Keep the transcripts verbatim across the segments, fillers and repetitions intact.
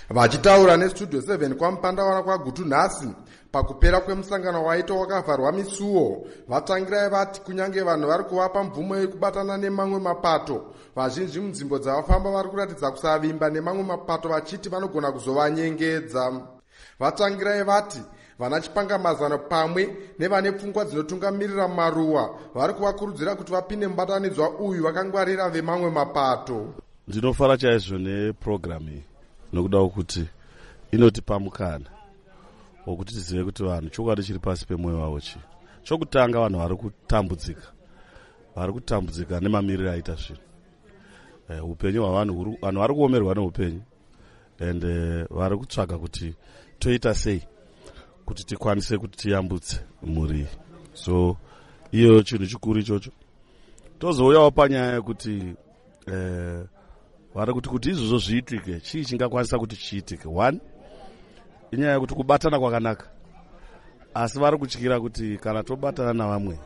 Vachitaura nestudio seven kwaMupandawana kwaGutu nhasi pakupera kwemusangano waita wakavharwa misuwo, vatangirai vati kunyange vanhu vari kuvapa mvumo yekubatana nemamwe mapato, vazhinji munzvimbo dzavafamba vari kuratidza kusavimba nemamwe mapato vachiti vanogona kuzovanyengedza. Vatangirai vati vana chipangamazano pamwe nevane pfungwa dzinotungamirira maruwa vari kuvakurudzira kuti vapinde mubatanidzwa uyu vakangwarira vemamwe mapato. Ndinofara chaizvo nepurogiramu iyi nokuda kuti inotipa mukana wokuti tizive kuti vanhu chokwadi chiri pasi pemwoyo wavo chi. Chokutanga, vanhu vari kutambudzika vari kutambudzika nemamiriro aita zvinhu. Uh, upenyu hwavanhu, vanhu vari kuomerwa neupenyu and uh, vari kutsvaga kuti toita sei kuti tikwanise kuti tiyambutse mhuri. So iyo chinhu chikuru ichocho. Tozouyawo panyaya yekuti uh, vari kuti kuti izvozvo zviitike, chii chingakwanisa kuti chiitike. One, inyaya yekuti kubatana kwakanaka, asi vari kutyira kuti kana tobatana navamwe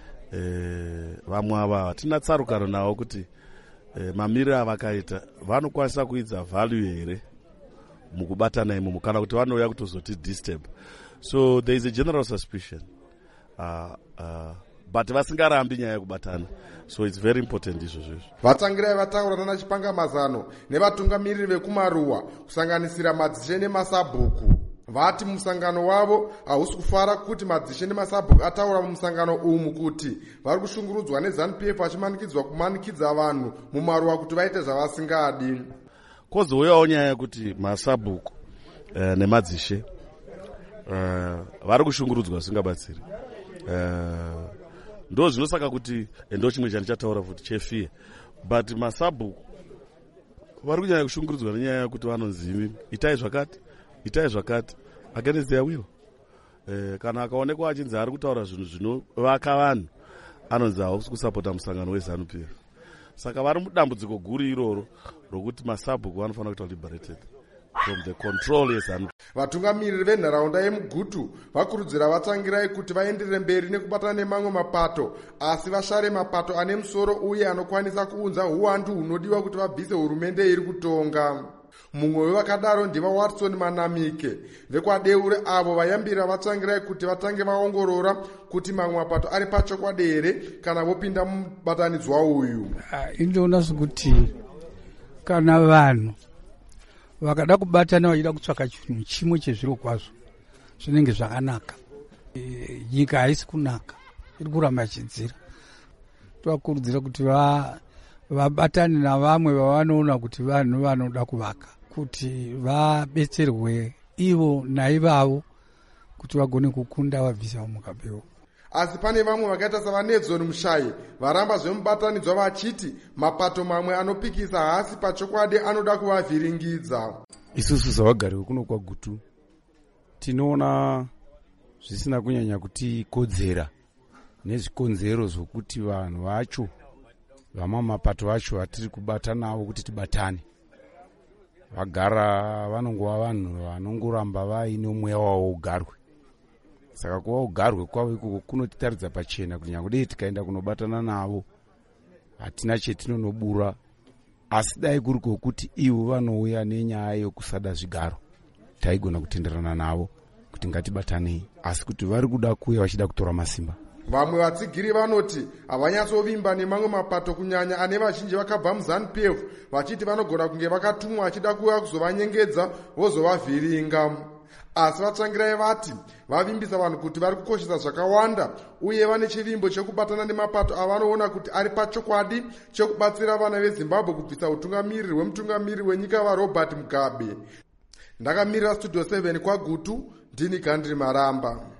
e, vamwe ava hatina tsarukano navo kuti e, mamiriro avakaita vanokwanisa kuidza value here mukubatana imomo kana kuti vanouya kutozoti disturb. So there is a general suspicion uh, uh, but vasingarambi nyaya yekubatana. So it's very important izvozvo. Vatangirai vataura nana chipangamazano nevatungamiriri vekumaruwa kusanganisira madzishe nemasabhuku. Vati musangano wavo hausi kufara kuti madzishe nemasabhuku ataura mumusangano umu kuti vari kushungurudzwa neZANU-P F vachimanikidzwa kumanikidza vanhu mumaruwa kuti vaite zvavasingadi. Kozouyawo nyaya yekuti masabhuku uh, nemadzishe uh, vari kushungurudzwa zvisingabatsiri. Uh, ndo zvinosaka kuti ndo chimwe chandichataura futi chefiye, but masabhuku vari kunyanya kushungurudzwa nenyaya yekuti vanonzi itai zvakati itai zvakati against their will. Eh, kana akaonekwa achinzi ari kutaura zvinhu zvinovaka vanhu anonzi hausi kusapota musangano weZANU-P F. Saka vari mudambudziko guru iroro rokuti masabhuku vanofanira kuita liberated from the control yeZANU. Vatungamiriri venharaunda yemuGutu vakurudzira vatangirai kuti vaenderere mberi nekubatana nemamwe mapato, asi vashare mapato ane musoro uye anokwanisa kuunza uwandu hunodiwa kuti vabvise hurumende iri kutonga. Mumwe wevakadaro ndiva Watson Manamike vekwaDeure, avo vayambira vatangirai kuti vatange vaongorora kuti mamwe mapato ari pachokwadi here kana vopinda mubatanidzwa uyu. Indoona sokuti kana vanhu vakada kubatana vachida kutsvaka chinhu chimwe chezviro kwazvo zvinenge zvakanaka. E, nyika haisi kunaka, iri kuramba ichidzira. Tovakurudzira kuti va vabatane navamwe vavanoona kuti vanhu vanoda kuvaka, kuti vabetserwe ivo naivavo kuti vagone kukunda vabvisa mukabeo. Asi pane vamwe vakaita savanedzoni Mushayi varamba zvemubatanidzwa vachiti mapato mamwe anopikisa hasi pachokwadi anoda kuvavhiringidza. Isusu savagari vekuno kwaGutu tinoona zvisina kunyanya kuti kodzera nezvikonzero zvokuti vanhu vacho vamwe mapato vacho vatiri kubata navo kuti tibatane vagara vanongova vanhu vanongoramba vaine mweya wavo ugarwe. Saka kuva ugarwe kwavo ikoko kunotitaridza pachena kuti nyangwe tikaenda kunobatana navo hatina chetinonobura, asi dai kuri kwokuti ivo vanouya nenyaya yokusada zvigaro taigona kutenderana navo kuti ngatibatanei, asi kuti vari kuda kuuya vachida kutora masimba. Vamwe vatsigiri vanoti havanyatsovimba nemamwe mapato kunyanya ane vazhinji vakabva muZANU-P F vachiti vanogona kunge vakatumwa vachida kuuya kuzovanyengedza vozovavhiringa. Asi vatangirai vati vavimbisa vanhu kuti vari kukoshesa zvakawanda uye vane chivimbo chekubatana nemapato avanoona kuti ari pachokwadi chekubatsira vana veZimbabwe kubvisa utungamiriri hwemutungamiriri wenyika vaRobert Mugabe. Ndakamirira Studio seven kwaGutu, ndini Gandri Maramba.